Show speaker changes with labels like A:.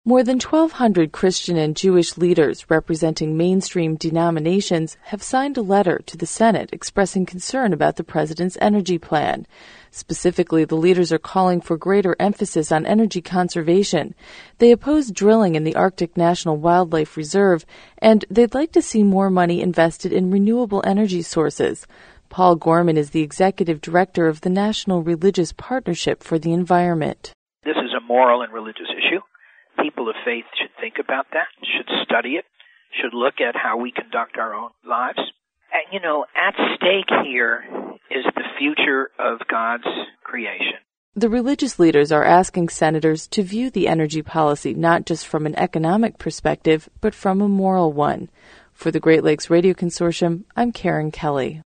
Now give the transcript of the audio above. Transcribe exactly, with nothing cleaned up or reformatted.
A: More than twelve hundred Christian and Jewish leaders representing mainstream denominations have signed a letter to the Senate expressing concern about the president's energy plan. Specifically, the leaders are calling for greater emphasis on energy conservation. They oppose drilling in the Arctic National Wildlife Reserve, and they'd like to see more money invested in renewable energy sources. Paul Gorman is the executive director of the National Religious Partnership for the Environment.
B: This is a moral and religious issue. People of faith should think about that, should study it, should look at how we conduct our own lives. And, you know, at stake here is the future of God's creation.
A: The religious leaders are asking senators to view the energy policy not just from an economic perspective, but from a moral one. For the Great Lakes Radio Consortium, I'm Karen Kelly.